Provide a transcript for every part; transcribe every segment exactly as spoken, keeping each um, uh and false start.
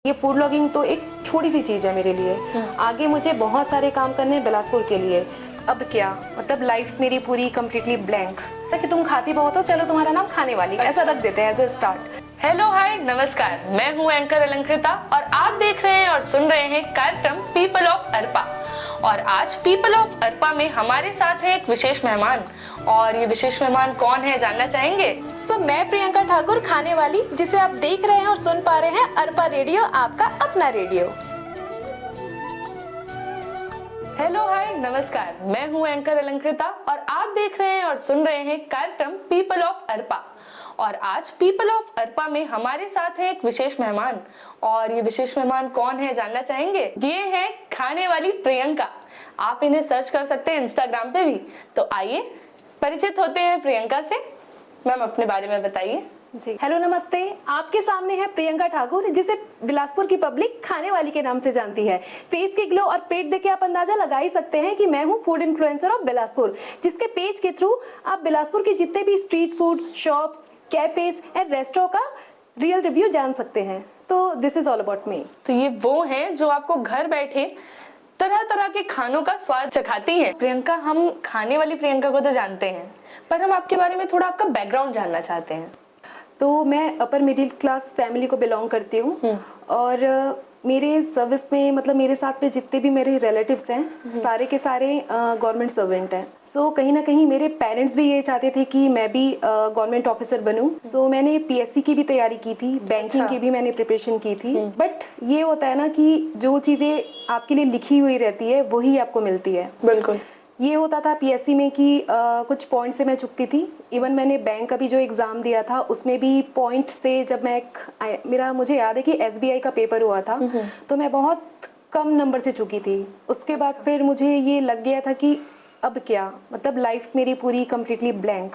ये food blogging तो एक छोटी सी चीज़ है मेरे लिए। आगे मुझे बहुत सारे काम करने हैं बिलासपुर के लिए। अब क्या मतलब लाइफ मेरी पूरी कम्प्लीटली ब्लैंक। ताकि तुम खाती बहुत हो, चलो तुम्हारा नाम खाने वाली, अच्छा। ऐसा रख देते हैं as a start. Hello hi नमस्कार, मैं हूं एंकर अलंकृता और आप देख रहे हैं और सुन रहे हैं कार्यक्रम पीपल ऑफ अरपा। और आज पीपल ऑफ अरपा में हमारे साथ है एक विशेष मेहमान, और ये विशेष मेहमान कौन है जानना चाहेंगे? सो so, मैं प्रियंका ठाकुर, खाने वाली, जिसे आप देख रहे हैं और सुन पा रहे हैं अरपा रेडियो, आपका अपना रेडियो। हेलो हाय नमस्कार, मैं हूं एंकर अलंकृता और आप देख रहे हैं और सुन रहे हैं कार्यक्रम पीपल ऑफ अरपा। और आज पीपल ऑफ अरपा में हमारे साथ है एक विशेष मेहमान, और ये विशेष मेहमान कौन है जानना चाहेंगे? ये है खाने वाली प्रियंका। आप इन्हें सर्च कर सकते हैं इंस्टाग्राम पे भी। तो आइए परिचित होते हैं प्रियंका से। मैम अपने बारे में बताइए। जी हेलो नमस्ते, आपके सामने है प्रियंका ठाकुर, जिसे बिलासपुर की पब्लिक खाने वाली के नाम से जानती है। फेस के ग्लो और पेट देख के आप अंदाजा लगा ही सकते हैं कि मैं हूं फूड इन्फ्लुएंसर ऑफ बिलासपुर, जिसके पेज के थ्रू आप बिलासपुर के जितने भी street food shops, cafes and restaurant का रियल रिव्यू जान सकते हैं। तो this is all about me. तो ये वो हैं जो आपको घर बैठे तरह तरह के खानों का स्वाद चखाती हैं। प्रियंका, हम खाने वाली प्रियंका को तो जानते हैं, पर हम आपके बारे में थोड़ा आपका बैकग्राउंड जानना चाहते हैं। तो मैं अपर मिडिल क्लास फैमिली को बिलोंग करती हूँ, और मेरे सर्विस में मतलब मेरे साथ में जितने भी मेरे रिलेटिव्स हैं सारे के सारे गवर्नमेंट सर्वेंट हैं। सो so, कहीं ना कहीं मेरे पेरेंट्स भी ये चाहते थे कि मैं भी गवर्नमेंट ऑफिसर बनूं। सो so, मैंने पीएससी की भी तैयारी की थी, बैंकिंग की भी मैंने प्रिपरेशन की थी। बट ये होता है ना कि जो चीज़ें आपके लिए लिखी हुई रहती है वही आपको मिलती है। बिल्कुल ये होता था पीएससी में कि आ, कुछ पॉइंट से मैं चुकती थी। इवन मैंने बैंक का भी जो एग्ज़ाम दिया था उसमें भी पॉइंट से, जब मैं एक मेरा मुझे याद है कि एसबीआई का पेपर हुआ था, तो मैं बहुत कम नंबर से चुकी थी। उसके बाद फिर मुझे ये लग गया था कि अब क्या मतलब लाइफ मेरी पूरी कम्प्लीटली ब्लैंक।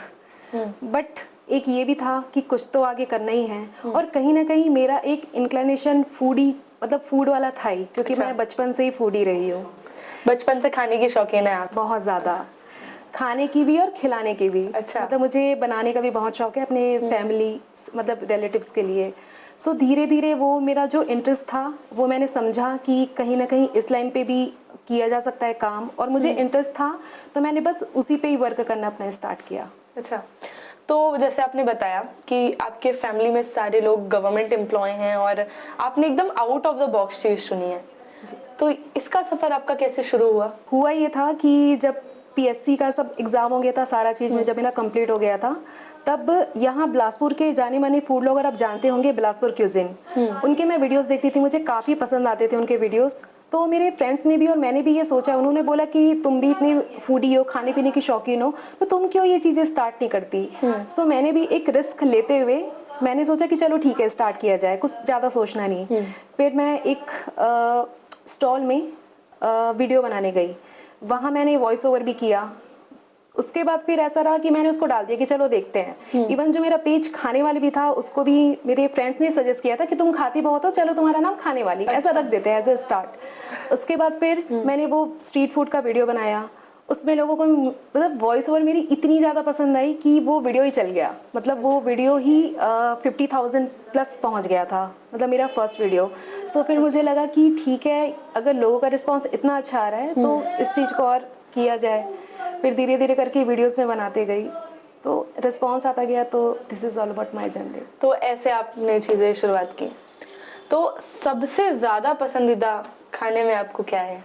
बट एक ये भी था कि कुछ तो आगे करना ही है, और कहीं ना कहीं मेरा एक इंक्लिनेशन फूडी मतलब फूड वाला था ही, क्योंकि अच्छा। मैं बचपन से ही फूडी रही हूँ। बचपन से खाने की शौकीन है आप? बहुत ज़्यादा, खाने की भी और खिलाने की भी। अच्छा। मतलब मुझे बनाने का भी बहुत शौक है अपने फैमिली मतलब रिलेटिव्स के लिए। सो धीरे धीरे वो मेरा जो इंटरेस्ट था वो मैंने समझा कि कहीं ना कहीं इस लाइन पे भी किया जा सकता है काम, और मुझे इंटरेस्ट था तो मैंने बस उसी पे ही वर्क करना अपना स्टार्ट किया। अच्छा, तो जैसे आपने बताया कि आपके फैमिली में सारे लोग गवर्नमेंट एम्प्लॉय हैं और आपने एकदम आउट ऑफ द बॉक्स चीज़ चुनी है, तो इसका सफर आपका कैसे शुरू हुआ? हुआ ये था कि जब पीएससी का सब एग्जाम हो गया था, सारा चीज़ में जब मेरा कंप्लीट हो गया था, तब यहाँ बिलासपुर के जाने माने फूड ब्लॉगर आप जानते होंगे, बिलासपुर क्यूजिन, उनके मैं वीडियोस देखती थी, मुझे काफ़ी पसंद आते थे उनके वीडियोस। तो मेरे फ्रेंड्स ने भी और मैंने भी ये सोचा, उन्होंने बोला कि तुम भी इतनी फूडी हो, खाने पीने की शौकीन हो, तो तुम क्यों ये चीज़ें स्टार्ट नहीं करती? सो so, मैंने भी एक रिस्क लेते हुए मैंने सोचा कि चलो ठीक है स्टार्ट किया जाए, कुछ ज़्यादा सोचना नहीं। फिर मैं एक आ, स्टॉल में आ, वीडियो बनाने गई, वहाँ मैंने वॉइस ओवर भी किया। उसके बाद फिर ऐसा रहा कि मैंने उसको डाल दिया कि चलो देखते हैं। इवन जो मेरा पेज खाने वाली भी था उसको भी मेरे फ्रेंड्स ने सजेस्ट किया था कि तुम खाती बहुत हो, चलो तुम्हारा नाम खाने वाली, अच्छा। ऐसा रख देते हैं एज ए स्टार्ट। उसके बाद फिर मैंने वो स्ट्रीट फूड का वीडियो बनाया, उसमें लोगों को मतलब वॉइस ओवर मेरी इतनी ज़्यादा पसंद आई कि वो वीडियो ही चल गया। मतलब वो वीडियो ही फिफ्टी थाउजेंड प्लस पहुंच गया था, मतलब मेरा फर्स्ट वीडियो। सो फिर मुझे लगा कि ठीक है, अगर लोगों का रिस्पांस इतना अच्छा आ रहा है तो इस चीज़ को और किया जाए। फिर धीरे धीरे करके वीडियोस में बनाते गई, तो रिस्पांस आता गया। तो this is all about my journey. तो ऐसे आपने चीज़ें शुरुआत की। तो सबसे ज़्यादा पसंदीदा खाने में आपको क्या है?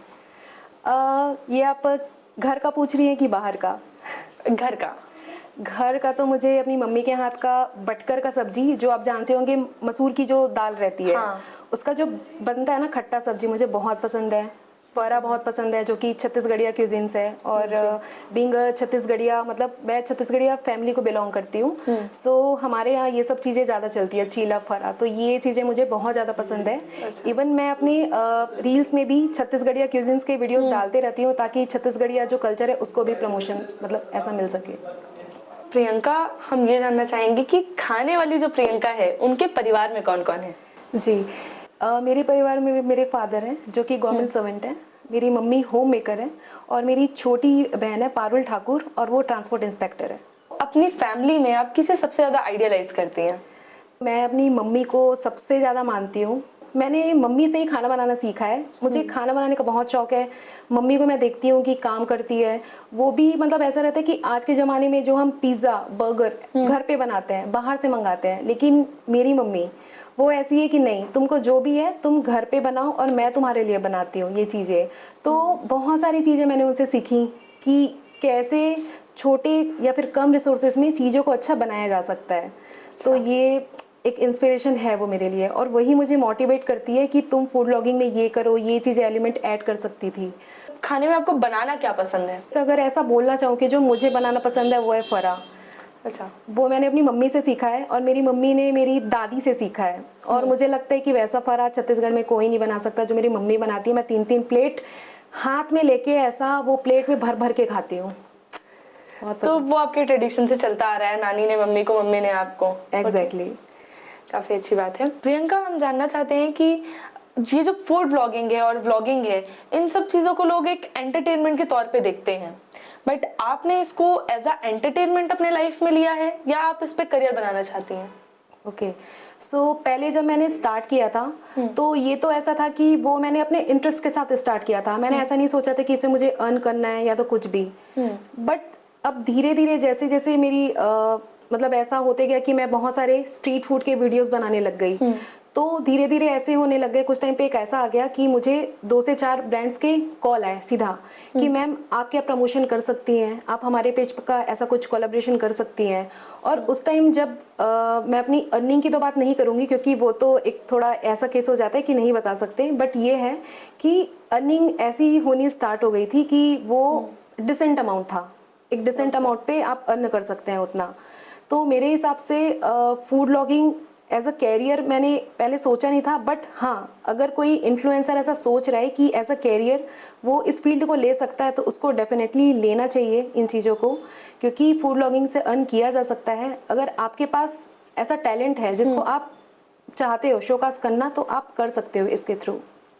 आ, ये आप घर का पूछ रही हैं कि बाहर का? घर का। घर का तो मुझे अपनी मम्मी के हाथ का बटकर का सब्जी, जो आप जानते होंगे मसूर की जो दाल रहती है, हाँ। उसका जो बनता है ना खट्टा सब्जी, मुझे बहुत पसंद है। परा बहुत पसंद है, जो कि छत्तीसगढ़िया क्यूजिन्स है, और बीइंग छत्तीसगढ़िया मतलब मैं छत्तीसगढ़िया फैमिली को बिलोंग करती हूँ। सो so, हमारे यहाँ ये सब चीज़ें ज़्यादा चलती है, चीला फरा, तो ये चीज़ें मुझे बहुत ज़्यादा पसंद है। अच्छा। इवन मैं अपने रील्स में भी छत्तीसगढ़िया क्यूजिन्स के वीडियोस डालते रहती हूँ, ताकि छत्तीसगढ़िया जो कल्चर है उसको भी प्रमोशन मतलब ऐसा मिल सके। प्रियंका, हम ये जानना चाहेंगे कि खाने वाली जो प्रियंका है उनके परिवार में कौन कौन है? जी, Uh, मेरे परिवार में मेरे फादर हैं जो कि गवर्नमेंट सर्वेंट हैं, मेरी मम्मी होम मेकर है, और मेरी छोटी बहन है पारुल ठाकुर, और वो ट्रांसपोर्ट इंस्पेक्टर है। अपनी फैमिली में आप किसे सबसे ज़्यादा आइडियलाइज करती हैं? मैं अपनी मम्मी को सबसे ज़्यादा मानती हूँ, मैंने मम्मी से ही खाना बनाना सीखा है। मुझे खाना बनाने का बहुत शौक है। मम्मी को मैं देखती हूँ कि काम करती है, वो भी मतलब ऐसा रहता है कि आज के ज़माने में जो हम पिज़्ज़ा बर्गर घर पे बनाते हैं, बाहर से मंगाते हैं, लेकिन मेरी मम्मी वो ऐसी है कि नहीं, तुमको जो भी है तुम घर पे बनाओ और मैं तुम्हारे लिए बनाती हूँ ये चीज़ें। तो बहुत सारी चीज़ें मैंने उनसे सीखी कि कैसे छोटे या फिर कम रिसोर्सेज में चीज़ों को अच्छा बनाया जा सकता है। तो ये एक इंस्पिरेशन है वो मेरे लिए, और वही मुझे मोटिवेट करती है कि तुम फूड ब्लॉगिंग में ये करो, ये चीज़ें एलिमेंट ऐड कर सकती थी। खाने में आपको बनाना क्या पसंद है? अगर ऐसा बोलना चाहूँ कि जो मुझे बनाना पसंद है वो है फरा। अच्छा। वो मैंने अपनी मम्मी से सीखा है और मेरी मम्मी ने मेरी दादी से सीखा है, और मुझे लगता है कि वैसा फरा छत्तीसगढ़ में कोई नहीं बना सकता जो मेरी मम्मी बनाती है। मैं तीन तीन प्लेट हाथ में लेके ऐसा वो प्लेट में भर भर के खाती हूँ। तो वो आपके ट्रेडिशन से चलता आ रहा है, नानी ने मम्मी को, मम्मी ने आपको। Exactly exactly. काफी अच्छी बात है। प्रियंका, हम जानना चाहते हैं कि ये जो फूड ब्लॉगिंग है और व्लॉगिंग है, इन सब चीजों को लोग एक एंटरटेनमेंट के तौर पे देखते हैं, बट आपने इसको एज अ एंटरटेनमेंट अपने लाइफ में लिया है या आप इस पे करियर बनाना चाहती हैं? ओके, सो पहले जब मैंने स्टार्ट किया था तो ये तो ऐसा था कि वो मैंने अपने इंटरेस्ट के साथ स्टार्ट किया था। मैंने ऐसा नहीं सोचा था कि इसमें मुझे अर्न करना है या तो कुछ भी, बट अब धीरे धीरे जैसे जैसे मेरी आ, मतलब ऐसा होते गया कि मैं बहुत सारे स्ट्रीट फूड के वीडियोस बनाने लग गई, तो धीरे धीरे ऐसे होने लग गए। कुछ टाइम पे एक ऐसा आ गया कि मुझे दो से चार ब्रांड्स के कॉल आए सीधा कि मैम आप क्या प्रमोशन कर सकती हैं, आप हमारे पेज का ऐसा कुछ कोलैबोरेशन कर सकती हैं। और उस टाइम जब आ, मैं अपनी अर्निंग की तो बात नहीं करूँगी क्योंकि वो तो एक थोड़ा ऐसा केस हो जाता है कि नहीं बता सकते, बट ये है कि अर्निंग ऐसी होनी स्टार्ट हो गई थी कि वो डिसेंट अमाउंट था, एक डिसेंट अमाउंट पे आप अर्न कर सकते हैं उतना। तो मेरे हिसाब से food blogging as a career मैंने पहले सोचा नहीं था, बट हाँ अगर कोई इन्फ्लुएंसर ऐसा सोच रहा है कि एज अ कैरियर वो इस फील्ड को ले सकता है तो उसको डेफिनेटली लेना चाहिए इन चीज़ों को, क्योंकि फूड ब्लॉगिंग से अर्न किया जा सकता है। अगर आपके पास ऐसा टैलेंट है जिसको आप चाहते हो शोकास करना तो आप कर सकते हो इसके थ्रू।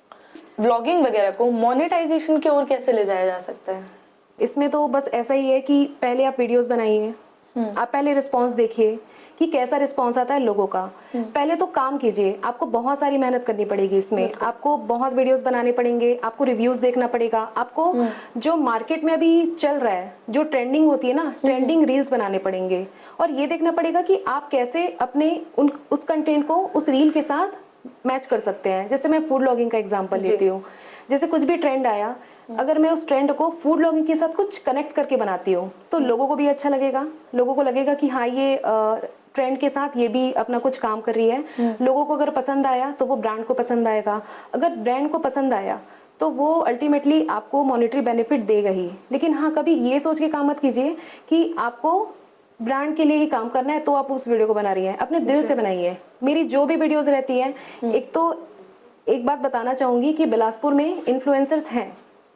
व्लॉगिंग वगैरह को मोनेटाइजेशन की ओर कैसे ले जाया जा सकता है? इसमें तो बस ऐसा ही है कि पहले आप वीडियोस बनाइए, आप पहले रिस्पांस देखिए कि कैसा रिस्पांस आता है लोगों का। पहले तो काम कीजिए, आपको बहुत सारी मेहनत करनी पड़ेगी इसमें, आपको बहुत वीडियोस बनाने पड़ेंगे, आपको रिव्यूज देखना पड़ेगा, आपको जो मार्केट में अभी चल रहा है, जो ट्रेंडिंग होती है ना, ट्रेंडिंग रील्स बनाने पड़ेंगे, और ये देखना पड़ेगा कि आप कैसे अपने उन उस कंटेंट को उस रील के साथ मैच कर सकते हैं। जैसे मैं फूड ब्लॉगिंग का एग्जांपल लेती हूँ, जैसे कुछ भी ट्रेंड आया, अगर मैं उस ट्रेंड को फूड ब्लॉगिंग के साथ कुछ कनेक्ट करके बनाती हूँ तो लोगों को भी अच्छा लगेगा, लोगों को लगेगा कि हाँ ये ट्रेंड के साथ ये भी अपना कुछ काम कर रही है। लोगों को अगर पसंद आया तो वो ब्रांड को पसंद आएगा, अगर ब्रांड को पसंद आया तो वो अल्टीमेटली आपको मॉनेटरी बेनिफिट देगा ही। लेकिन हाँ कभी ये सोच के काम मत कीजिए कि आपको ब्रांड के लिए ही काम करना है तो आप उस वीडियो को बना रही हैं, अपने दिल से बनाइए। मेरी जो भी वीडियोस रहती हैं, एक तो एक बात बताना चाहूँगी कि बिलासपुर में इन्फ्लुएंसर्स हैं,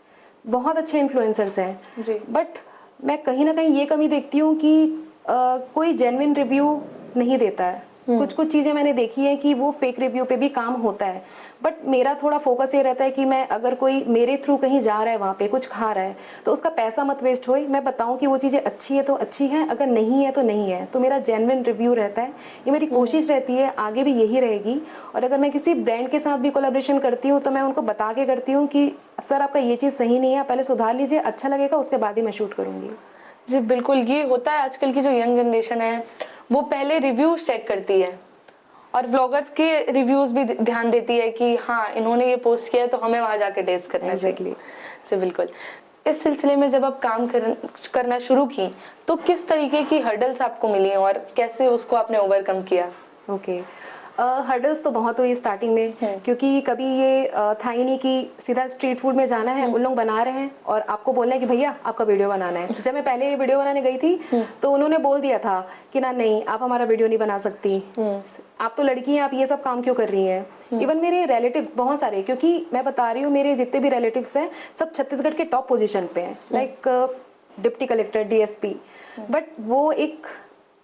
बहुत अच्छे इन्फ्लुएंसर्स हैं, बट मैं कहीं ना कहीं ये कमी देखती हूँ कि आ, कोई जेन्युइन रिव्यू नहीं देता है। कुछ कुछ चीज़ें मैंने देखी है कि वो फेक रिव्यू पे भी काम होता है, बट मेरा थोड़ा फोकस ये रहता है कि मैं अगर कोई मेरे थ्रू कहीं जा रहा है, वहाँ पे कुछ खा रहा है, तो उसका पैसा मत वेस्ट होए। मैं बताऊँ कि वो चीज़ें अच्छी है तो अच्छी है, अगर नहीं है तो नहीं है। तो मेरा जेन्युइन रिव्यू रहता है, ये मेरी कोशिश रहती है, आगे भी यही रहेगी। और अगर मैं किसी ब्रांड के साथ भी कोलैबोरेशन करती हूँ तो मैं उनको बता के करती हूँ कि सर आपका ये चीज़ सही नहीं है, पहले सुधार लीजिए, अच्छा लगेगा उसके बाद ही मैं शूट करूँगी। जी बिल्कुल, ये होता है। आजकल की जो यंग जनरेशन है वो पहले रिव्यूज चेक करती है और व्लॉगर्स के रिव्यूज भी ध्यान देती है कि हाँ इन्होंने ये पोस्ट किया है तो हमें वहां जाके टेस्ट करना है। exactly. जी बिल्कुल। इस सिलसिले में जब आप काम कर, करना शुरू की तो किस तरीके की हर्डल्स आपको मिली और कैसे उसको आपने ओवरकम किया? ओके, हर्डल्स तो बहुत हुई स्टार्टिंग में, क्योंकि कभी ये uh, था ही नहीं कि सीधा स्ट्रीट फूड में जाना है, उन लोग बना रहे हैं और आपको बोलना है कि भैया आपका वीडियो बनाना है। जब मैं पहले ये वीडियो बनाने गई थी तो उन्होंने बोल दिया था कि ना नहीं आप हमारा वीडियो नहीं बना सकती, आप तो लड़की हैं, आप ये सब काम क्यों कर रही हैं। इवन मेरे रिलेटिव्स बहुत सारे, क्योंकि मैं बता रही हूँ मेरे जितने भी रिलेटिव्स हैं सब छत्तीसगढ़ के टॉप पोजीशन पे हैं, like deputy collector, DSP, but वो एक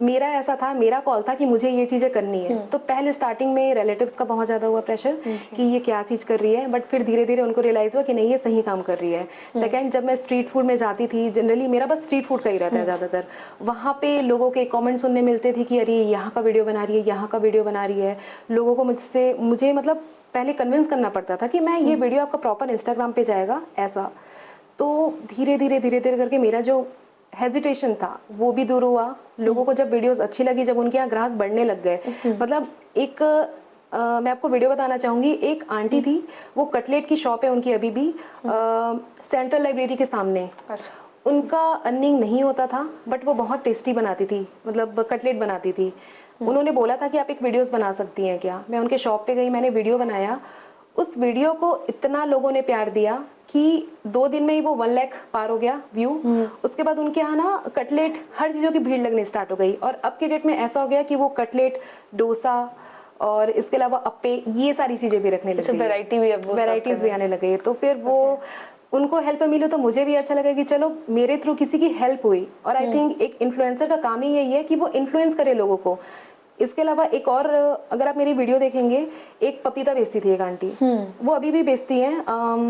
मेरा ऐसा था, मेरा कॉल था कि मुझे ये चीज़ें करनी है। तो पहले स्टार्टिंग में रिलेटिव्स का बहुत ज़्यादा हुआ प्रेशर कि ये क्या चीज़ कर रही है, बट फिर धीरे धीरे उनको रियलाइज़ हुआ कि नहीं, ये सही काम कर रही है। सेकंड, जब मैं स्ट्रीट फूड में जाती थी, जनरली मेरा बस स्ट्रीट फूड का ही रहता है ज़्यादातर, वहाँ पे लोगों के कमेंट सुनने मिलते थे कि अरे यहाँ का वीडियो बना रही है, यहाँ का वीडियो बना रही है। लोगों को मुझसे मुझे मतलब पहले कन्विंस करना पड़ता था कि मैं ये वीडियो आपका प्रॉपर इंस्टाग्राम पे जाएगा, ऐसा। तो धीरे धीरे धीरे धीरे करके मेरा जो हेजिटेशन था वो भी दूर हुआ। लोगों को जब वीडियोस अच्छी लगी, जब उनके यहाँ ग्राहक बढ़ने लग गए, मतलब एक आ, मैं आपको वीडियो बताना चाहूँगी। एक आंटी थी, वो कटलेट की शॉप है उनकी अभी भी, आ, सेंट्रल लाइब्रेरी के सामने। अच्छा। उनका अर्निंग नहीं होता था, बट वो बहुत टेस्टी बनाती थी, मतलब कटलेट बनाती थी। उन्होंने बोला था कि आप एक वीडियोस बना सकती हैं क्या। मैं उनके शॉप पे गई, मैंने वीडियो बनाया। उस वीडियो को इतना लोगों ने प्यार दिया कि दो दिन में ही वो वन लाख पार हो गया व्यू। उसके बाद उनके यहाँ ना कटलेट, हर चीज़ों की भीड़ लगनी स्टार्ट हो गई। और अब के डेट में ऐसा हो गया कि वो कटलेट, डोसा और इसके अलावा अप्पे, ये सारी चीज़ें भी रखने लगे, वैरायटी भी अब वैराइटीज़ भी आने लगे। तो फिर वो उनको हेल्प मिली तो मुझे भी अच्छा लगा कि चलो मेरे थ्रू किसी की हेल्प हुई। और आई थिंक एक इन्फ्लुएंसर का काम ही यही है कि वो इन्फ्लुएंस करे लोगों को। इसके अलावा एक और, अगर आप मेरी वीडियो देखेंगे, एक पपीता बेचती थी एक आंटी, वो अभी भी बेचती हैं,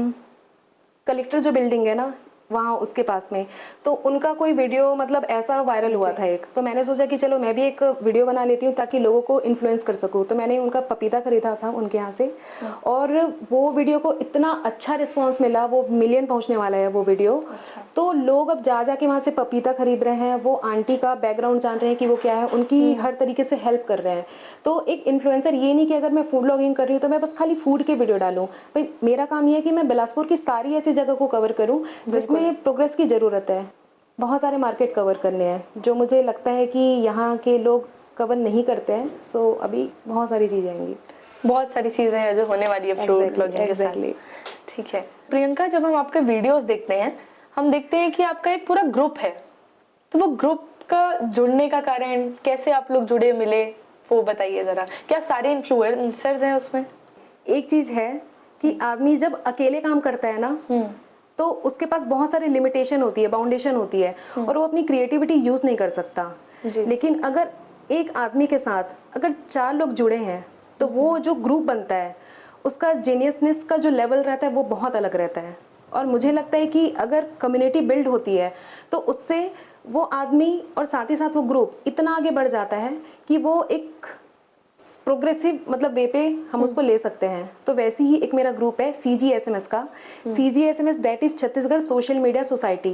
कलेक्टर जो बिल्डिंग है ना वहाँ उसके पास में। तो उनका कोई वीडियो मतलब ऐसा वायरल हुआ था एक, तो मैंने सोचा कि चलो मैं भी एक वीडियो बना लेती हूँ ताकि लोगों को इन्फ्लुएंस कर सकूँ। तो मैंने उनका पपीता खरीदा था उनके यहाँ से, और वो वीडियो को इतना अच्छा रिस्पांस मिला, वो मिलियन पहुँचने वाला है वो वीडियो। अच्छा। तो लोग अब जा जा के वहाँ से पपीता खरीद रहे हैं, वो आंटी का बैकग्राउंड जान रहे हैं कि वो क्या है, उनकी हर तरीके से हेल्प कर रहे हैं। तो एक इन्फ्लुएंसर ये नहीं कि अगर मैं फूड ब्लॉगिंग कर रही हूँ तो मैं बस खाली फूड के वीडियो डालूँ। भाई मेरा काम ये है कि मैं बिलासपुर की सारी ऐसी जगह को कवर करूँ जिसमें प्रोग्रेस की ज़रूरत है। बहुत सारे मार्केट कवर करने हैं जो मुझे लगता है कि यहाँ के लोग कवर नहीं करते हैं। सो अभी बहुत सारी चीज़ें आएंगी, बहुत सारी चीज़ें हैं जो होने वाली है फूड ब्लॉगिंग के साथ। ठीक है प्रियंका, जब हम आपके वीडियोस देखते हैं, हम देखते हैं कि आपका एक पूरा ग्रुप है। तो वो ग्रुप का जुड़ने का कारण, कैसे आप लोग जुड़े मिले, वो बताइए ज़रा। क्या सारे इन्फ्लुएंसर्स हैं उसमें? एक चीज़ है कि आदमी जब अकेले काम करता है ना, तो उसके पास बहुत सारी लिमिटेशन होती है, बाउंडेशन होती है, और वो अपनी क्रिएटिविटी यूज़ नहीं कर सकता। लेकिन अगर एक आदमी के साथ अगर चार लोग जुड़े हैं तो वो जो ग्रुप बनता है उसका जीनियसनेस का जो लेवल रहता है वो बहुत अलग रहता है। और मुझे लगता है कि अगर कम्युनिटी बिल्ड होती है तो उससे वो आदमी और साथ ही साथ वो ग्रुप इतना आगे बढ़ जाता है कि वो एक प्रोग्रेसिव मतलब वे पे हम उसको ले सकते हैं। तो वैसे ही एक मेरा ग्रुप है C G S M S का। C G S M S that is Chhattisgarh social media society.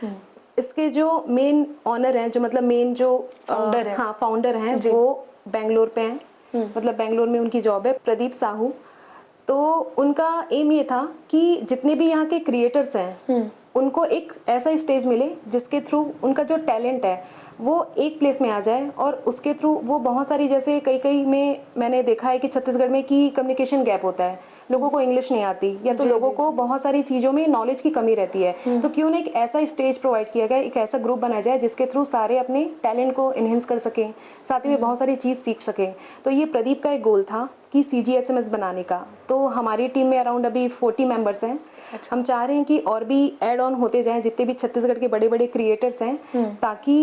इसके जो मेन ऑनर हैं, जो मतलब मेन जो फाउंडर है, हाँ फाउंडर हैं, वो बेंगलोर पे हैं, मतलब बेंगलोर में उनकी जॉब है, प्रदीप साहू। तो उनका एम ये था कि जितने भी यहाँ के क्रिएटर्स हैं उनको एक ऐसा स्टेज मिले जिसके थ्रू उनका जो टैलेंट है वो एक प्लेस में आ जाए, और उसके थ्रू वो बहुत सारी, जैसे कई कई में मैंने देखा है कि छत्तीसगढ़ में कि कम्युनिकेशन गैप होता है, लोगों को इंग्लिश नहीं आती या तो लोगों को बहुत सारी चीज़ों में नॉलेज की कमी रहती है। तो क्यों ना एक ऐसा स्टेज प्रोवाइड किया गया, एक ऐसा ग्रुप बनाया जाए जिसके थ्रू सारे अपने टैलेंट को इन्हेंस कर सकें, साथ ही में बहुत सारी चीज़ सीख सकें। तो ये प्रदीप का एक गोल था कि C G S M S बनाने का। तो हमारी टीम में अराउंड अभी चालीस मेंबर्स हैं। अच्छा। हम चाह रहे हैं कि और भी ऐड ऑन होते जाएं जितने भी छत्तीसगढ़ के बड़े बड़े क्रिएटर्स हैं, ताकि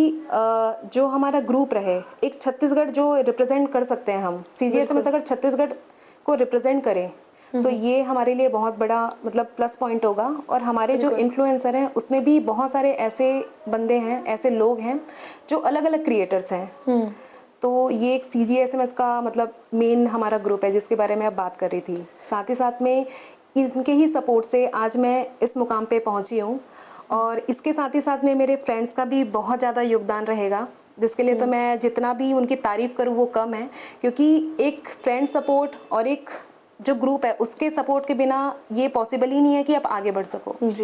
जो हमारा ग्रुप रहे, एक छत्तीसगढ़ जो रिप्रेजेंट कर सकते हैं हम। C G S M S अगर छत्तीसगढ़ को रिप्रेजेंट करें तो ये हमारे लिए बहुत बड़ा मतलब प्लस पॉइंट होगा। और हमारे जो इन्फ्लुएंसर हैं उसमें भी बहुत सारे ऐसे बंदे हैं, ऐसे लोग हैं जो अलग अलग क्रिएटर्स हैं। तो ये एक C G S M S का मतलब मेन हमारा ग्रुप है जिसके बारे में अब बात कर रही थी। साथ ही साथ में इनके ही सपोर्ट से आज मैं इस मुकाम पे पहुंची हूँ, और इसके साथ ही साथ में मेरे फ्रेंड्स का भी बहुत ज़्यादा योगदान रहेगा, जिसके लिए तो मैं जितना भी उनकी तारीफ़ करूँ वो कम है। क्योंकि एक फ्रेंड सपोर्ट और एक जो ग्रुप है उसके सपोर्ट के बिना ये पॉसिबल ही नहीं है कि आप आगे बढ़ सको। जी,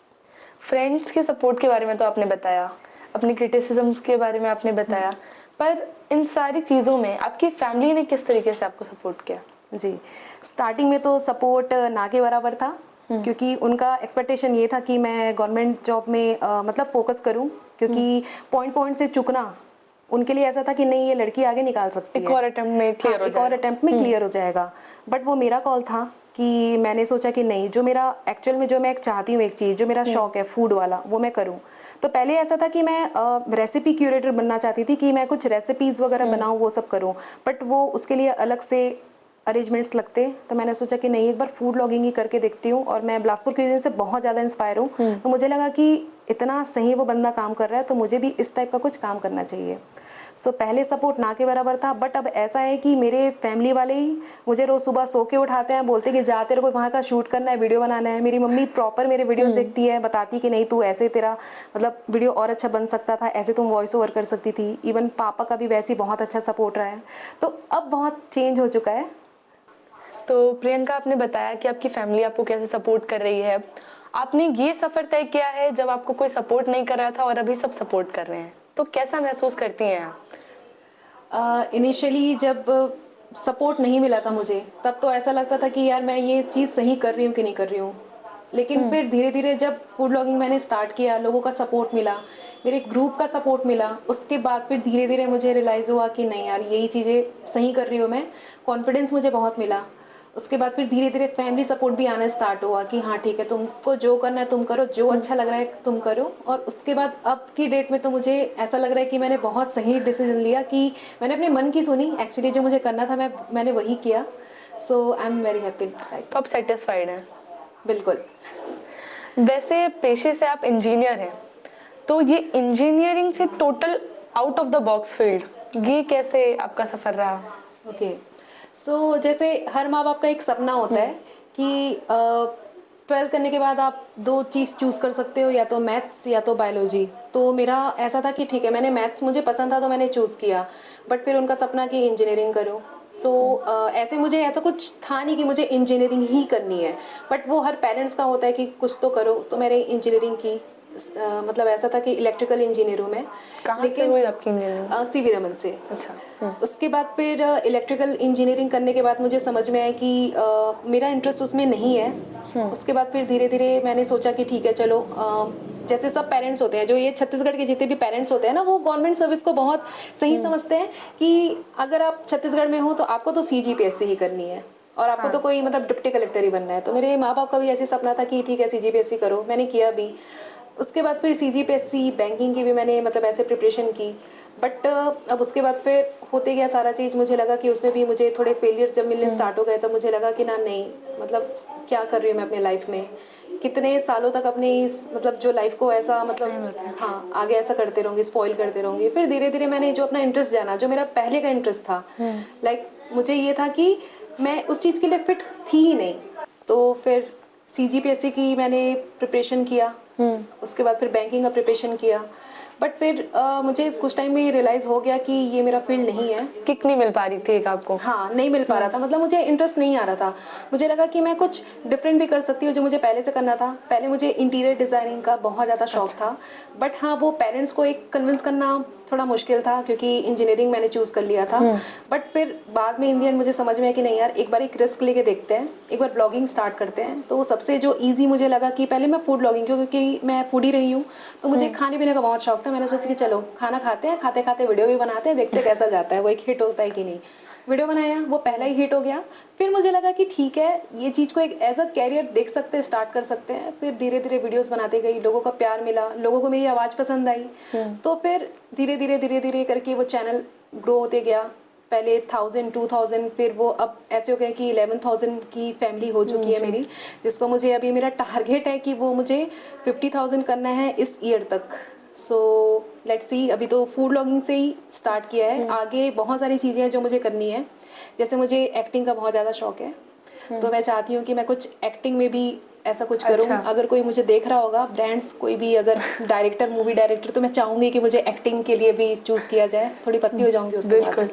फ्रेंड्स के सपोर्ट के बारे में तो आपने बताया, अपने क्रिटिसिज्म्स के बारे में आपने बताया, पर इन सारी चीज़ों में आपकी फैमिली ने किस तरीके से आपको सपोर्ट किया? जी, स्टार्टिंग में तो सपोर्ट ना के बराबर था, क्योंकि उनका एक्सपेक्टेशन ये था कि मैं गवर्नमेंट जॉब में आ, मतलब फोकस करूं, क्योंकि पॉइंट पॉइंट से चुकना उनके लिए ऐसा था कि नहीं ये लड़की आगे निकाल सकती एक है, और अटेम्प्ट में क्लियर हो एक और अटेम्प्ट में क्लियर हो जाएगा। बट वो मेरा कॉल था कि मैंने सोचा कि नहीं, जो मेरा एक्चुअल में जो मैं एक चाहती हूँ, एक चीज़ जो मेरा शौक है फूड वाला, वो मैं करूँ। तो पहले ऐसा था कि मैं रेसिपी क्यूरेटर बनना चाहती थी, कि मैं कुछ रेसिपीज़ वगैरह बनाऊँ, वो सब करूँ। बट वो उसके लिए अलग से अरेंजमेंट्स लगते, तो मैंने सोचा कि नहीं, एक बार फूड ब्लॉगिंग ही करके देखती हूँ। और मैं बिलासपुर क्यूजिन से बहुत ज़्यादा इंस्पायर हूँ, तो मुझे लगा कि इतना सही वो बंदा काम कर रहा है, तो मुझे भी इस टाइप का कुछ काम करना चाहिए। सो so, पहले सपोर्ट ना के बराबर था, बट अब ऐसा है कि मेरे फैमिली वाले ही मुझे रोज़ सुबह सो के उठाते हैं, बोलते कि जा तेरे को वहाँ का शूट करना है, वीडियो बनाना है। मेरी मम्मी प्रॉपर मेरे वीडियोस देखती है, बताती कि नहीं तू ऐसे, तेरा मतलब वीडियो और अच्छा बन सकता था, ऐसे तुम वॉइस ओवर कर सकती थी। इवन पापा का भी वैसे ही बहुत अच्छा सपोर्ट रहा है। तो अब बहुत चेंज हो चुका है। तो प्रियंका, आपने बताया कि आपकी फैमिली आपको कैसे सपोर्ट कर रही है। आपने ये सफ़र तय किया है जब आपको कोई सपोर्ट नहीं कर रहा था और अभी सब सपोर्ट कर रहे हैं, तो कैसा महसूस करती हैं आप? इनिशियली uh, जब सपोर्ट नहीं मिला था मुझे, तब तो ऐसा लगता था कि यार मैं ये चीज़ सही कर रही हूँ कि नहीं कर रही हूँ। लेकिन फिर धीरे धीरे जब फूड ब्लॉगिंग मैंने स्टार्ट किया, लोगों का सपोर्ट मिला, मेरे ग्रुप का सपोर्ट मिला, उसके बाद फिर धीरे धीरे मुझे रियलाइज़ हुआ कि नहीं यार यही चीज़ें सही कर रही हूँ मैं। कॉन्फिडेंस मुझे बहुत मिला। उसके बाद फिर धीरे धीरे फैमिली सपोर्ट भी आना स्टार्ट हुआ कि हाँ ठीक है, तुमको जो करना है तुम करो, जो अच्छा लग रहा है तुम करो। और उसके बाद अब की डेट में तो मुझे ऐसा लग रहा है कि मैंने बहुत सही डिसीजन लिया, कि मैंने अपने मन की सुनी। एक्चुअली जो मुझे करना था मैं मैंने वही किया। So I am very happy. तो आप सेटिस्फाइड हैं? बिल्कुल। वैसे पेशे से आप इंजीनियर हैं, तो ये इंजीनियरिंग से total out of the box field, ये कैसे आपका सफ़र रहा? Okay okay. सो so, जैसे हर माँ बाप का एक सपना होता है कि ट्वेल्थ करने के बाद आप दो चीज़ चूज़ कर सकते हो, या तो मैथ्स या तो बायोलॉजी। तो मेरा ऐसा था कि ठीक है, मैंने मैथ्स मुझे पसंद था तो मैंने चूज़ किया। बट फिर उनका सपना कि इंजीनियरिंग करो। सो so, uh, ऐसे मुझे ऐसा कुछ था नहीं कि मुझे इंजीनियरिंग ही करनी है, बट वो हर पेरेंट्स का होता है कि कुछ तो करो। तो मैंने इंजीनियरिंग की। Uh, मतलब ऐसा था कि इलेक्ट्रिकल इंजीनियर हूँ मैं। कहाँ से हुई आपकी इंजीनियरिंग? सी वी रमन से। अच्छा। उसके बाद फिर इलेक्ट्रिकल इंजीनियरिंग करने के बाद मुझे समझ में आया कि uh, मेरा इंटरेस्ट उसमें नहीं है। उसके बाद फिर धीरे धीरे मैंने सोचा कि ठीक है चलो, uh, जैसे सब पेरेंट्स होते हैं, जो ये छत्तीसगढ़ के जितने भी पेरेंट्स होते हैं ना, वो गवर्नमेंट सर्विस को बहुत सही समझते हैं कि अगर आप छत्तीसगढ़ में हो तो आपको तो सी जी पी एस सी ही करनी है, और आपको हाँ। तो कोई मतलब डिप्टी कलेक्टर ही बनना है। तो मेरे माँ बाप का भी ऐसे सपना था कि ठीक है सी जी पी एस सी करो, मैंने किया भी। उसके बाद फिर C G P S C banking की भी मैंने मतलब ऐसे प्रिपरेशन की। बट अब उसके बाद फिर होते गया सारा चीज़, मुझे लगा कि उसमें भी मुझे थोड़े फेलियर जब मिलने स्टार्ट हो गए, तब मुझे लगा कि ना नहीं, मतलब क्या कर रही हूँ मैं अपने लाइफ में, कितने सालों तक अपने इस मतलब जो लाइफ को ऐसा मतलब हाँ आगे ऐसा करते रहूँगी, स्पॉइल करते रहूँगी। फिर धीरे धीरे मैंने जो अपना इंटरेस्ट जाना, जो मेरा पहले का इंटरेस्ट था, लाइक मुझे ये था कि मैं उस चीज़ के लिए फिट थी ही नहीं। तो फिर सी जी पी एस सी की मैंने प्रिपरेशन किया, उसके बाद फिर बैंकिंग का प्रिपरेशन किया। बट फिर uh, मुझे कुछ टाइम में रियलाइज़ हो गया कि ये मेरा फील्ड नहीं है। किक नहीं मिल पा रही थी एक आपको? हाँ, नहीं मिल पा रहा था, मतलब मुझे इंटरेस्ट नहीं आ रहा था। मुझे लगा कि मैं कुछ डिफरेंट भी कर सकती हूँ, जो मुझे पहले से करना था। पहले मुझे इंटीरियर डिज़ाइनिंग का बहुत ज़्यादा शौक अच्छा। था, बट हाँ वो पेरेंट्स को एक कन्विंस करना थोड़ा मुश्किल था, क्योंकि इंजीनियरिंग मैंने चूज़ कर लिया था। बट फिर बाद में इन दी एंड मुझे समझ में आया कि नहीं यार, एक बार एक रिस्क लेके देखते हैं, एक बार ब्लॉगिंग स्टार्ट करते हैं। तो सबसे जो ईजी मुझे लगा कि पहले मैं फूड ब्लॉगिंग, क्योंकि मैं फूडी रही हूँ, तो मुझे खाने पीने का बहुत शौक था। मैंने सोचा कि चलो खाना खाते हैं, खाते खाते वीडियो भी बनाते हैं, देखते कैसा जाता है, वो एक हिट होता है कि नहीं। वीडियो बनाया, वो पहला ही हिट हो गया। फिर मुझे लगा कि ठीक है, ये चीज़ को एक एज अ कैरियर देख सकते हैं, स्टार्ट कर सकते हैं। फिर धीरे धीरे वीडियोस बनाते गई, लोगों का प्यार मिला, लोगों को मेरी आवाज़ पसंद आई। तो फिर धीरे धीरे धीरे धीरे करके वो चैनल ग्रो होते गया। पहले थाउजेंड टू थाउजेंड, फिर वो अब ऐसे हो गए कि इलेवन थाउजेंड की फैमिली हो चुकी है मेरी, जिसको मुझे अभी मेरा टारगेट है कि वो मुझे फिफ्टी थाउजेंड करना है इस ईयर तक। सो लेट्स सी, अभी तो फूड ब्लॉगिंग से ही स्टार्ट किया है। आगे बहुत सारी चीज़ें हैं जो मुझे करनी है, जैसे मुझे एक्टिंग का बहुत ज़्यादा शौक है, तो मैं चाहती हूँ कि मैं कुछ एक्टिंग में भी ऐसा कुछ करूँ। अच्छा। अगर कोई मुझे देख रहा होगा, ब्रांड्स कोई भी अगर डायरेक्टर, मूवी डायरेक्टर, तो मैं चाहूँगी कि मुझे एक्टिंग के लिए भी चूज़ किया जाए। थोड़ी पत्ती हो जाऊँगी उसके बाद।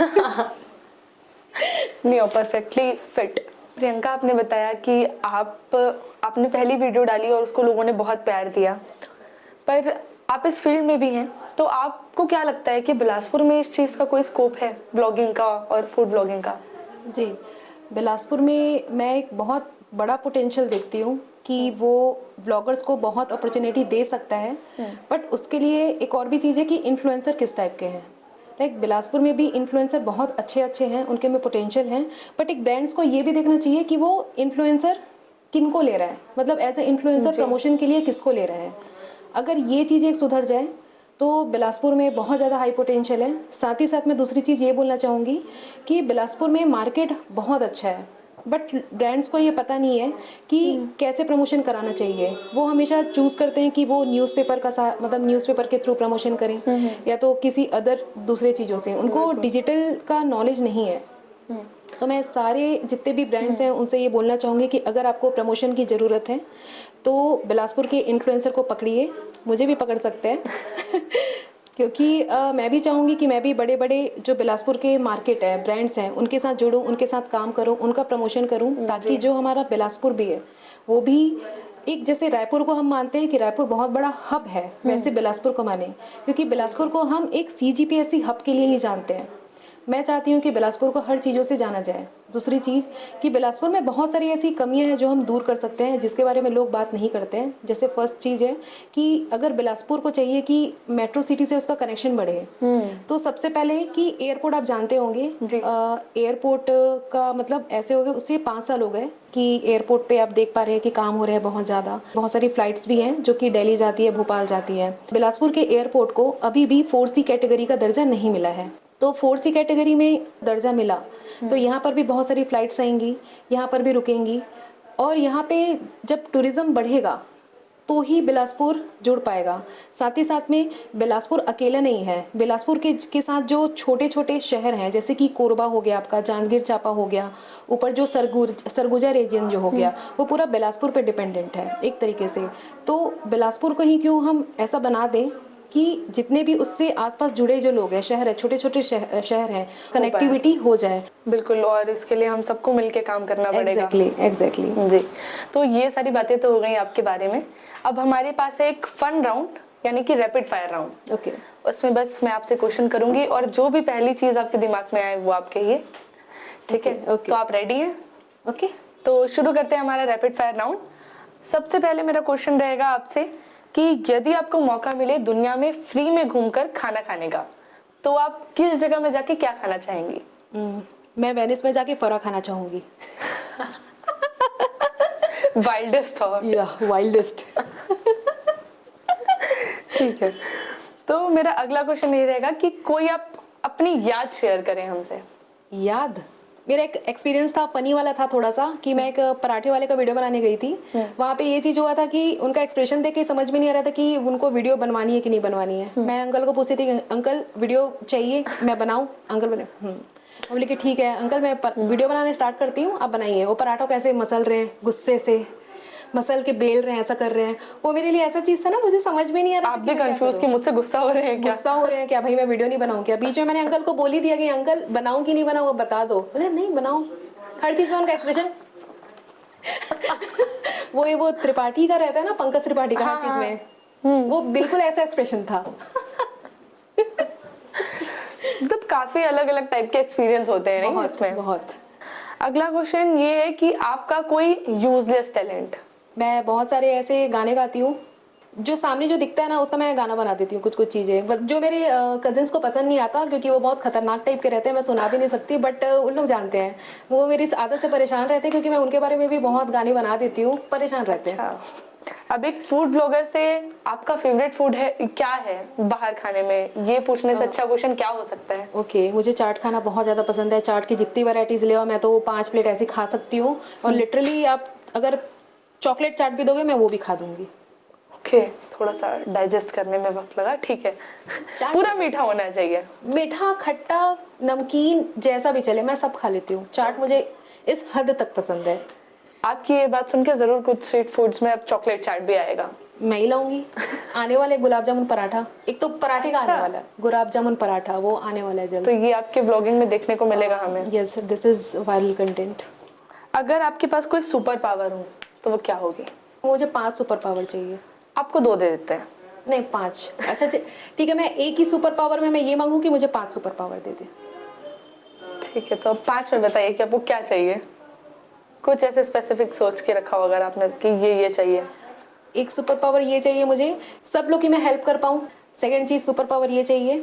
नहीं, हो परफेक्टली फिट। प्रियंका, आपने बताया कि आप आपने पहली वीडियो डाली और उसको लोगों ने बहुत प्यार दिया, पर आप इस फील्ड में भी हैं, तो आपको क्या लगता है कि बिलासपुर में इस चीज़ का कोई स्कोप है, ब्लॉगिंग का और फूड ब्लॉगिंग का? जी, बिलासपुर में मैं एक बहुत बड़ा पोटेंशियल देखती हूँ कि वो ब्लॉगर्स को बहुत अपॉर्चुनिटी दे सकता है। बट उसके लिए एक और भी चीज़ है कि इन्फ्लुएंसर किस टाइप के हैं। लाइक बिलासपुर में भी इन्फ्लुएंसर बहुत अच्छे अच्छे हैं, उनके में पोटेंशियल हैं, बट एक ब्रांड्स को ये भी देखना चाहिए कि वो इन्फ्लुएंसर किन को ले रहा है, मतलब एज ए इन्फ्लुएंसर प्रमोशन के लिए किसको ले रहा है। अगर ये चीज़ एक सुधर जाए तो बिलासपुर में बहुत ज़्यादा हाई पोटेंशियल है। साथ ही साथ मैं दूसरी चीज़ ये बोलना चाहूँगी कि बिलासपुर में मार्केट बहुत अच्छा है, बट ब्रांड्स को ये पता नहीं है कि कैसे प्रमोशन कराना चाहिए। वो हमेशा चूज़ करते हैं कि वो न्यूज़पेपर का सा मतलब न्यूज़पेपर के थ्रू प्रमोशन करें या तो किसी अदर दूसरे चीज़ों से, उनको डिजिटल का नॉलेज नहीं है। तो मैं सारे जितने भी ब्रांड्स हैं उनसे ये बोलना चाहूँगी कि अगर आपको प्रमोशन की ज़रूरत है तो बिलासपुर के इन्फ्लुएंसर को पकड़िए, मुझे भी पकड़ सकते हैं क्योंकि आ, मैं भी चाहूँगी कि मैं भी बड़े बड़े जो बिलासपुर के मार्केट है, ब्रांड्स हैं, उनके साथ जुड़ूँ, उनके साथ काम करूँ, उनका प्रमोशन करूँ, ताकि जो हमारा बिलासपुर भी है वो भी एक, जैसे रायपुर को हम मानते हैं कि रायपुर बहुत बड़ा हब है, वैसे बिलासपुर को माने, क्योंकि बिलासपुर को हम एक C G P S C hub के लिए ही जानते हैं। मैं चाहती हूँ कि बिलासपुर को हर चीज़ों से जाना जाए। दूसरी चीज़ कि बिलासपुर में बहुत सारी ऐसी कमियां हैं जो हम दूर कर सकते हैं, जिसके बारे में लोग बात नहीं करते हैं। जैसे फर्स्ट चीज़ है कि अगर बिलासपुर को चाहिए कि मेट्रो सिटी से उसका कनेक्शन बढ़े, तो सबसे पहले कि एयरपोर्ट आप जानते होंगे, एयरपोर्ट का मतलब ऐसे हो गए, उससे पाँच साल हो गए कि एयरपोर्ट पे आप देख पा रहे हैं कि काम हो रहा है बहुत ज़्यादा। बहुत सारी फ्लाइट्स भी हैं जो कि दिल्ली जाती है, भोपाल जाती है। बिलासपुर के एयरपोर्ट को अभी भी फोर सी कैटेगरी का दर्जा नहीं मिला है, तो फोर सी कैटेगरी में दर्जा मिला तो यहाँ पर भी बहुत सारी फ़्लाइट्स आएंगी, यहाँ पर भी रुकेंगी, और यहाँ पे जब टूरिज़्म बढ़ेगा तो ही बिलासपुर जुड़ पाएगा। साथ ही साथ में बिलासपुर अकेला नहीं है, बिलासपुर के के साथ जो छोटे छोटे शहर हैं, जैसे कि कोरबा हो गया, आपका जांजगीर चांपा हो गया, ऊपर जो सरगुज सरगुजा रीजन जो हो गया, वो पूरा बिलासपुर पे डिपेंडेंट है एक तरीके से। तो बिलासपुर को ही क्यों हम ऐसा बना दें कि जितने भी उससे आसपास जुड़े जो लोग हैं, शहर है, छोटे छोटे शहर, शहर हैं, कनेक्टिविटी हो जाए। बिल्कुल, और इसके लिए हम सबको मिलके काम करना पड़ेगा। एग्जैक्टली एग्जैक्टली जी। तो ये सारी बातें तो हो गई आपके बारे में। अब हमारे पास है एक फन राउंड, यानी कि रैपिड फायर राउंड। ओके। उसमें बस मैं आपसे क्वेश्चन करूंगी और जो भी पहली चीज आपके दिमाग में आए वो आप कहिए, ठीक है? okay. तो आप रेडी हैं? Okay okay. तो शुरू करते हैं हमारा रैपिड फायर राउंड। सबसे पहले मेरा क्वेश्चन रहेगा आपसे कि यदि आपको मौका मिले दुनिया में फ्री में घूमकर खाना खाने का, तो आप किस जगह में जाके क्या खाना चाहेंगी? hmm, मैं वेनिस में जाके फरा खाना चाहूंगी। Wildest thought. या वाइल्डेस्ट। ठीक है, तो मेरा अगला क्वेश्चन ये रहेगा कि कोई आप अपनी याद शेयर करें हमसे। याद? मेरा एक एक्सपीरियंस था, फनी वाला था थोड़ा सा, कि मैं एक पराठे वाले का वीडियो बनाने गई थी। वहाँ पे ये चीज़ हुआ था कि उनका एक्सप्रेशन देख के समझ में नहीं आ रहा था कि उनको वीडियो बनवानी है कि नहीं बनवानी है। मैं अंकल को पूछती थी, अंकल वीडियो चाहिए, मैं बनाऊँ? अंकल बोले हम बोले कि ठीक है अंकल, मैं वीडियो बनाने स्टार्ट करती हूँ, आप बनाइए। वो पराठों कैसे मसल रहे हैं, गुस्से से मसल के बेल रहे हैं, ऐसा कर रहे हैं। वो मेरे लिए ऐसा चीज था ना, मुझे समझ में नहीं आ रहा। आप भी कंफ्यूज कि मुझसे गुस्सा हो रहे हैं क्या? गुस्सा हो रहे हैं क्या भाई, मैं वीडियो नहीं बनाऊं क्या? बीच में मैंने अंकल को बोल ही दिया कि अंकल बनाऊं कि नहीं बनाऊं, बता दो। बोले नहीं बनाओ। हर चीज में उनका एक्सप्रेशन वो ये वो त्रिपाठी का रहता है ना, पंकज त्रिपाठी का, हर चीज में वो बिल्कुल ऐसा एक्सप्रेशन था। मतलब काफी अलग अलग टाइप के एक्सपीरियंस होते हैं नहीं इसमें? बहुत। अगला क्वेश्चन ये है कि आपका कोई यूजलेस टैलेंट? मैं बहुत सारे ऐसे गाने गाती हूँ, जो सामने जो दिखता है ना उसका मैं गाना बना देती हूँ। कुछ कुछ चीज़ें जो मेरे कजिन्स को पसंद नहीं आता, क्योंकि वो बहुत खतरनाक टाइप के रहते हैं, मैं सुना भी नहीं सकती, बट उन लोग जानते हैं। वो मेरी इस आदत से परेशान रहते हैं, क्योंकि मैं उनके बारे में भी बहुत गाने बना देती हूँ, परेशान रहते हैं। अब एक फूड ब्लॉगर से आपका फेवरेट फूड है क्या है बाहर खाने में, ये पूछने से अच्छा क्वेश्चन क्या हो सकता है? ओके okay, मुझे चाट खाना बहुत ज़्यादा पसंद है। चाट की जितनी वैरायटीज ले और मैं तो पाँच प्लेट ऐसी खा सकती हूँ, और लिटरली आप अगर चॉकलेट चाट भी दोगे मैं वो भी खा दूंगी। ओके okay, थोड़ा सा डाइजेस्ट करने में वक्त लगा, ठीक है। पूरा मीठा होना चाहिए? मीठा, खट्टा, नमकीन, जैसा भी चले मैं सब खा लेती हूँ। चाट मुझे इस हद तक पसंद है। आपकी ये बात सुन के जरूर कुछ स्ट्रीट फूड्स में अब चॉकलेट चाट भी आएगा। मैं ही लाऊंगी। आने वाले गुलाब जामुन पराठा, एक तो पराठे का अच्छा। आने वाला है गुलाब जामुन पराठा, वो आने वाला है जल्द। तो ये आपके ब्लॉगिंग में देखने को मिलेगा हमें? Yes, this is viral content. अगर आपके पास कोई सुपर पावर हो तो वो क्या होगी? मुझे पांच सुपर पावर चाहिए। आपको दो दे देते हैं। नहीं, पांच। अच्छा ठीक है, मैं एक ही सुपर पावर में मैं ये मांगू कि मुझे पांच सुपर पावर दे दे। ठीक है, तो अब पांच में बताइए कि आपको क्या चाहिए। कुछ ऐसे स्पेसिफिक सोच के रखा हो अगर आपने कि ये ये चाहिए। एक सुपर पावर ये चाहिए मुझे, सब लोग की मैं हेल्प कर पाऊँ। सेकंड चीज सुपर पावर ये चाहिए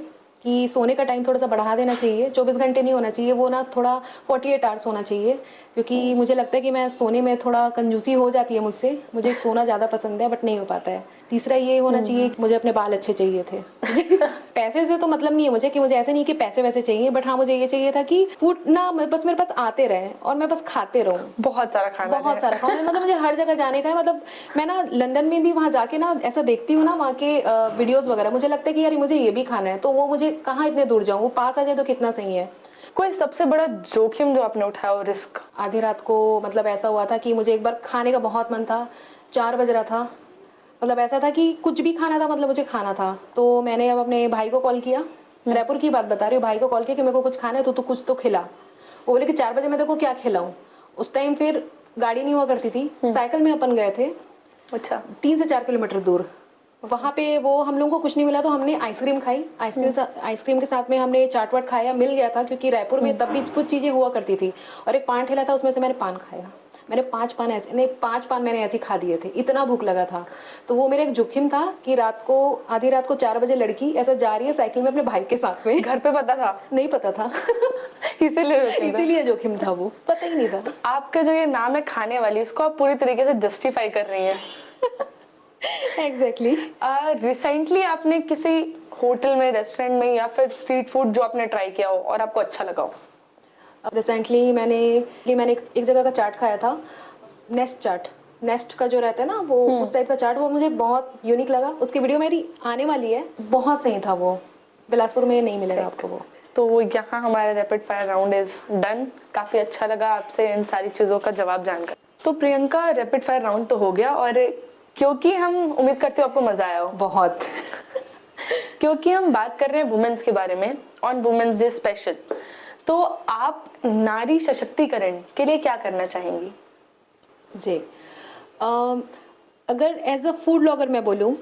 कि सोने का टाइम थोड़ा सा बढ़ा देना चाहिए, चौबीस घंटे नहीं होना चाहिए वो ना, थोड़ा अड़तालीस आवर्स होना चाहिए, क्योंकि मुझे लगता है कि मैं सोने में थोड़ा कंजूसी हो जाती है मुझसे, मुझे सोना ज़्यादा पसंद है बट नहीं हो पाता है। तीसरा ये होना चाहिए कि मुझे अपने बाल अच्छे चाहिए थे। पैसे से तो मतलब नहीं है मुझे, कि मुझे ऐसे नहीं कि पैसे वैसे चाहिए, बट हाँ मुझे ये चाहिए था कि फूड ना बस मेरे पास आते रहे और मैं बस खाते रहूँ, बहुत सारा खाना बहुत सारा खाना, मतलब मुझे हर जगह जाने का है। मतलब मैं ना लंदन में भी वहाँ जाके ना ऐसा देखती हूँ ना वहाँ के वीडियोस वगैरह, मुझे लगता है कि यार मुझे ये भी खाना है, तो वो मुझे कहाँ इतने दूर जाऊँ, वो पास आ जाए तो कितना सही है। कोई सबसे बड़ा जोखिम जो आपने उठाया हो, रिस्क? आधी रात को मतलब ऐसा हुआ था कि मुझे एक बार खाने का बहुत मन था, चार बज रहा था, मतलब ऐसा था कि कुछ भी खाना था, मतलब मुझे खाना था। तो मैंने अब अपने भाई को कॉल किया, रायपुर की बात बता रही हूँ, भाई को कॉल किया कि मेरे को कुछ खाना है तो तू कुछ तो खिला। वो बोले कि चार बजे मैं देखो क्या खिलाऊँ। उस टाइम फिर गाड़ी नहीं हुआ करती थी, साइकिल में अपन गए थे, अच्छा, तीन से चार किलोमीटर दूर। वहाँ पे वो हम लोगों को कुछ नहीं मिला तो हमने आइसक्रीम खाई, आइसक्रीम आइसक्रीम के साथ में हमने चाट वाट खाया, मिल गया था क्योंकि रायपुर में तब भी कुछ चीज़ें हुआ करती थी। और एक पान ठेला था, उसमें से मैंने पान खाया, मैंने पांच पान ऐसे नहीं पांच पान मैंने ऐसे खा दिए थे, इतना भूख लगा था। तो वो मेरा एक जोखिम था कि रात को आधी रात को चार बजे लड़की ऐसा जा रही है साइकिल में अपने भाई के साथ में। घर पे पता था? नहीं पता था। इसीलिए इसीलिए जोखिम था, वो पता ही नहीं था। आपका जो ये नाम है खाने वाली, इसको आप पूरी तरीके से जस्टिफाई कर रही हैं। एग्जैक्टली। रिसेंटली आपने किसी होटल में, रेस्टोरेंट में या फिर स्ट्रीट फूड जो आपने ट्राई किया हो और आपको अच्छा लगा हो? अब रिसेंटली मैंने मैंने एक, एक जगह का चाट खाया था, नेस्ट चाट, नेस्ट का जो रहता है ना वो उस टाइप का चाट, वो मुझे बहुत यूनिक लगा। उसकी वीडियो मेरी आने वाली है, बहुत सही था वो, बिलासपुर में नहीं मिलेगा आपको वो। तो यहाँ हमारा rapid fire round is done. काफी अच्छा लगा आपसे इन सारी चीजों का जवाब जानकर। तो प्रियंका, रैपिड फायर राउंड तो हो गया, और क्योंकि हम उम्मीद करते हो आपको मजा आया हो बहुत। क्योंकि हम बात कर रहे हैं वुमेन्स के बारे में, ऑन वुमेन्स डे स्पेशल, तो आप नारी सशक्तिकरण के लिए क्या करना चाहेंगी? जी, uh, अगर एज अ फूड ब्लॉगर मैं बोलूँ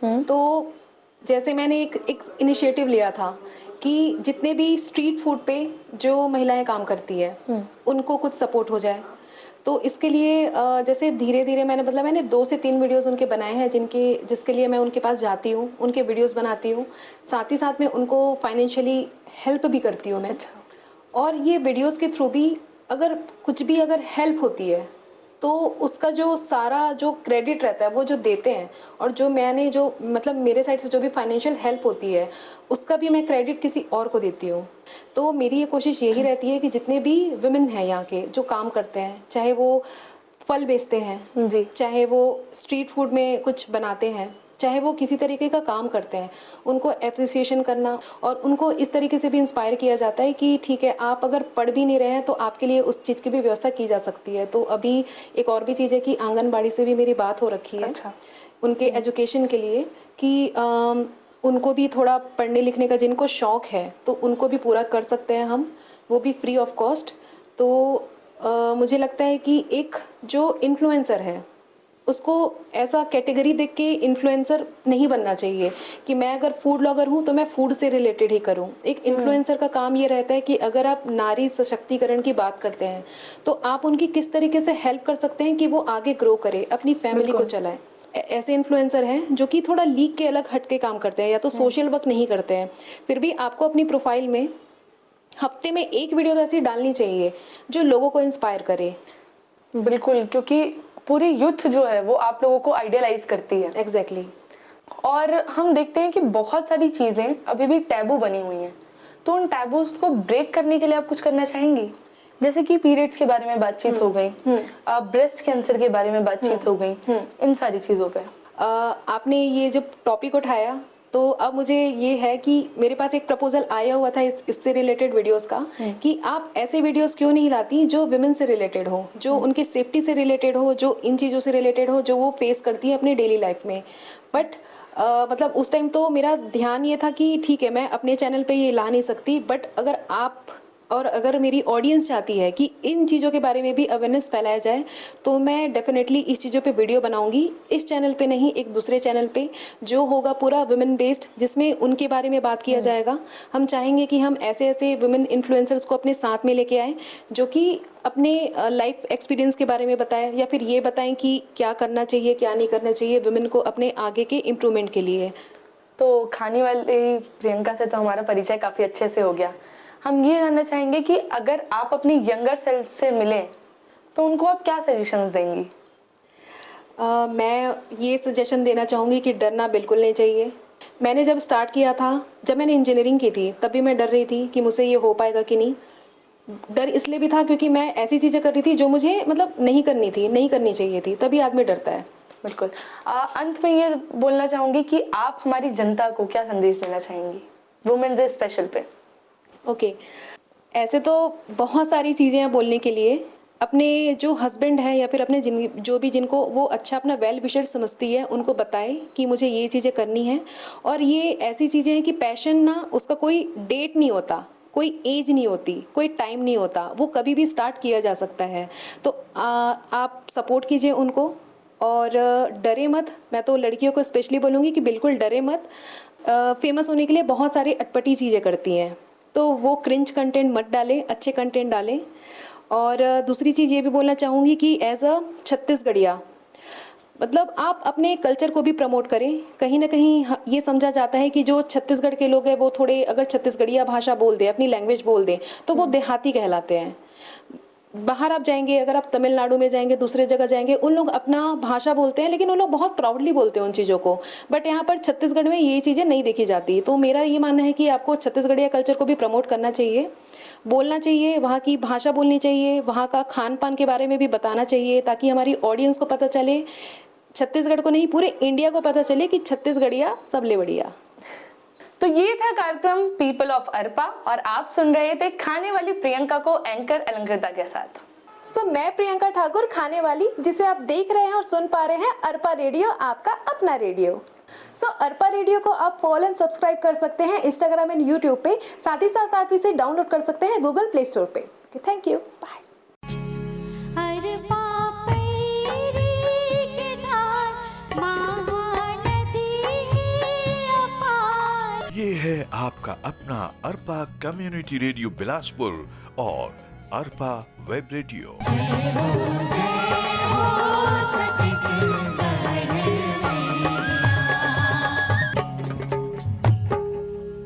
तो जैसे मैंने एक एक इनिशिएटिव लिया था कि जितने भी स्ट्रीट फूड पे जो महिलाएं काम करती है उनको कुछ सपोर्ट हो जाए। तो इसके लिए जैसे धीरे धीरे मैंने मतलब मैंने दो से तीन वीडियोस उनके बनाए हैं, जिनके जिसके लिए मैं उनके पास जाती हूँ, उनके वीडियोस बनाती हूँ, साथ ही साथ में उनको फाइनेंशियली हेल्प भी करती हूँ मैं। और ये वीडियोस के थ्रू भी अगर कुछ भी अगर हेल्प होती है तो उसका जो सारा जो क्रेडिट रहता है वो जो देते हैं, और जो मैंने जो मतलब मेरे साइड से जो भी फाइनेंशियल हेल्प होती है उसका भी मैं क्रेडिट किसी और को देती हूँ। तो मेरी ये कोशिश यही रहती है कि जितने भी विमेन हैं यहाँ के जो काम करते हैं, चाहे वो फल बेचते हैं जी, चाहे वो स्ट्रीट फूड में कुछ बनाते हैं, चाहे वो किसी तरीके का काम करते हैं, उनको एप्रिसिएशन करना और उनको इस तरीके से भी इंस्पायर किया जाता है कि ठीक है, आप अगर पढ़ भी नहीं रहे हैं तो आपके लिए उस चीज़ की भी व्यवस्था की जा सकती है। तो अभी एक और भी चीज़ है कि आंगनबाड़ी से भी मेरी बात हो रखी है। अच्छा। उनके एजुकेशन के लिए कि आ, उनको भी थोड़ा पढ़ने लिखने का जिनको शौक़ है तो उनको भी पूरा कर सकते हैं हम, वो भी फ्री ऑफ कॉस्ट। तो आ, मुझे लगता है कि एक जो इन्फ्लुएंसर है उसको ऐसा कैटेगरी देख के इन्फ्लुएंसर नहीं बनना चाहिए कि मैं अगर फूड ब्लॉगर हूँ तो मैं फूड से रिलेटेड ही करूँ। एक इन्फ्लुएंसर का काम ये रहता है कि अगर आप नारी सशक्तिकरण की बात करते हैं तो आप उनकी किस तरीके से हेल्प कर सकते हैं कि वो आगे ग्रो करे, अपनी फैमिली को चलाए। ऐसे इन्फ्लुएंसर हैं जो कि थोड़ा लीग के अलग हट के काम करते हैं या तो सोशल वर्क नहीं करते हैं, फिर भी आपको अपनी प्रोफाइल में हफ्ते में एक वीडियो तो ऐसी डालनी चाहिए जो लोगों को इंस्पायर करे। बिल्कुल, क्योंकि पूरी यूथ जो है वो आप लोगों को आइडियलाइज करती है। Exactly exactly. और हम देखते हैं कि बहुत सारी चीजें अभी भी टैबू बनी हुई हैं, तो उन टैबूज को ब्रेक करने के लिए आप कुछ करना चाहेंगी? जैसे कि पीरियड्स के बारे में बातचीत हो गई, ब्रेस्ट कैंसर के बारे में बातचीत हो गई, इन सारी चीजों पे आ, आपने ये जब टॉपिक उठाया तो अब मुझे ये है कि मेरे पास एक प्रपोजल आया हुआ था इस इससे रिलेटेड वीडियोस का कि आप ऐसे वीडियोस क्यों नहीं लाती जो विमेन से रिलेटेड हो, जो उनके सेफ्टी से रिलेटेड हो, जो इन चीज़ों से रिलेटेड हो जो वो फेस करती है अपनी डेली लाइफ में। बट Uh, मतलब उस टाइम तो मेरा ध्यान ये था कि ठीक है मैं अपने चैनल पे ये ला नहीं सकती, बट अगर आप और अगर मेरी ऑडियंस चाहती है कि इन चीज़ों के बारे में भी अवेयरनेस फैलाया जाए तो मैं डेफिनेटली इस चीज़ों पे वीडियो बनाऊंगी। इस चैनल पे नहीं, एक दूसरे चैनल पे जो होगा पूरा वुमेन बेस्ड, जिसमें उनके बारे में बात किया जाएगा। हम चाहेंगे कि हम ऐसे ऐसे वुमेन इन्फ्लुएंसर्स को अपने साथ में लेके आए जो कि अपने लाइफ एक्सपीरियंस के बारे में बताएं या फिर ये बताएं कि क्या करना चाहिए क्या नहीं करना चाहिए वुमेन को अपने आगे के इम्प्रूवमेंट के लिए। तो खाने वाली प्रियंका से तो हमारा परिचय काफ़ी अच्छे से हो गया। हम ये जानना चाहेंगे कि अगर आप अपनी यंगर सेल्फ से मिलें तो उनको आप क्या सजेशंस देंगी? Uh, मैं ये सजेशन देना चाहूँगी कि डरना बिल्कुल नहीं चाहिए। मैंने जब स्टार्ट किया था, जब मैंने इंजीनियरिंग की थी, तब भी मैं डर रही थी कि मुझसे ये हो पाएगा कि नहीं। डर इसलिए भी था क्योंकि मैं ऐसी चीज़ें कर रही थी जो मुझे मतलब नहीं करनी थी, नहीं करनी चाहिए थी, तभी आदमी डरता है। बिल्कुल। आ, अंत में ये बोलना चाहूँगी कि आप हमारी जनता को क्या संदेश देना चाहेंगी वुमेन्स डे स्पेशल पे? Okay okay. ऐसे तो बहुत सारी चीज़ें हैं बोलने के लिए। अपने जो हस्बैंड है या फिर अपने जिन जो भी जिनको वो अच्छा अपना वेल विशर समझती है, उनको बताए कि मुझे ये चीज़ें करनी है। और ये ऐसी चीज़ें हैं कि पैशन ना, उसका कोई डेट नहीं होता, कोई एज नहीं होती, कोई टाइम नहीं होता, वो कभी भी स्टार्ट किया जा सकता है। तो आ, आप सपोर्ट कीजिए उनको और डरे मत। मैं तो लड़कियों को स्पेशली बोलूँगी कि बिल्कुल डरे मत। फेमस होने के लिए बहुत सारी अटपटी चीज़ें करती हैं, तो वो क्रिंज कंटेंट मत डालें, अच्छे कंटेंट डालें। और दूसरी चीज़ ये भी बोलना चाहूँगी कि एज अ छत्तीसगढ़िया, मतलब आप अपने कल्चर को भी प्रमोट करें। कहीं ना कहीं ये समझा जाता है कि जो छत्तीसगढ़ के लोग हैं वो थोड़े अगर छत्तीसगढ़िया भाषा बोल दें, अपनी लैंग्वेज बोल दें, तो वो देहाती कहलाते हैं। बाहर आप जाएंगे, अगर आप तमिलनाडु में जाएंगे, दूसरे जगह जाएंगे, उन लोग अपना भाषा बोलते हैं, लेकिन उन लोग बहुत प्राउडली बोलते हैं उन चीज़ों को। बट यहाँ पर छत्तीसगढ़ में ये चीज़ें नहीं देखी जाती। तो मेरा ये मानना है कि आपको छत्तीसगढ़िया कल्चर को भी प्रमोट करना चाहिए, बोलना चाहिए, वहाँ की भाषा बोलनी चाहिए, वहाँ का खान पान के बारे में भी बताना चाहिए, ताकि हमारी ऑडियंस को पता चले, छत्तीसगढ़ को नहीं पूरे इंडिया को पता चले कि छत्तीसगढ़िया सबले बढ़िया। तो ये था कार्यक्रम पीपल ऑफ अरपा और आप सुन रहे थे खाने वाली प्रियंका को एंकर अलंकृता के साथ। सो so, मैं प्रियंका ठाकुर, खाने वाली, जिसे आप देख रहे हैं और सुन पा रहे हैं अरपा रेडियो, आपका अपना रेडियो। सो so, अरपा रेडियो को आप फॉलो एंड सब्सक्राइब कर सकते हैं इंस्टाग्राम एंड यूट्यूब पे, साथ ही साथ आप इसे डाउनलोड कर सकते हैं गूगल प्ले स्टोर पे। Thank you, bye. ये है आपका अपना अरपा कम्युनिटी रेडियो बिलासपुर और अरपा वेब रेडियो।